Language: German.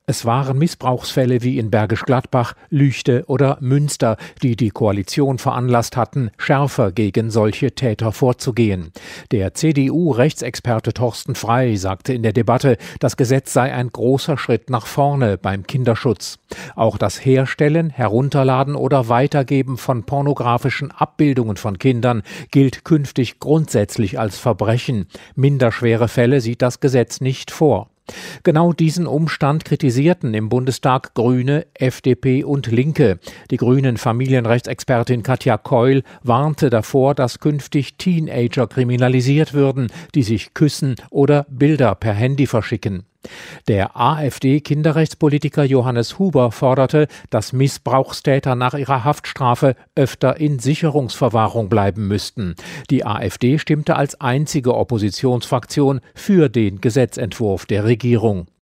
Es waren Missbrauchsfälle wie in Bergisch Gladbach, Lüchte oder Münster, die die Koalition veranlasst hatten, schärfer gegen solche Täter vorzugehen. Der CDU-Rechtsexperte Thorsten Frey sagte in der Debatte, das Gesetz sei ein großer Schritt nach vorne beim Kinderschutz. Auch das Herstellen, Herunterladen oder Weitergeben von pornografischen Abbildungen von Kindern gilt künftig grundsätzlich als Verbrechen. Minderschwere Fälle sieht das Gesetz nicht vor. Genau diesen Umstand kritisierten im Bundestag Grüne, FDP und Linke. Die Grünen-Familienrechtsexpertin Katja Keul warnte davor, dass künftig Teenager kriminalisiert würden, die sich küssen oder Bilder per Handy verschicken. Der AfD-Kinderrechtspolitiker Johannes Huber forderte, dass Missbrauchstäter nach ihrer Haftstrafe öfter in Sicherungsverwahrung bleiben müssten. Die AfD stimmte als einzige Oppositionsfraktion für den Gesetzentwurf der Regierung.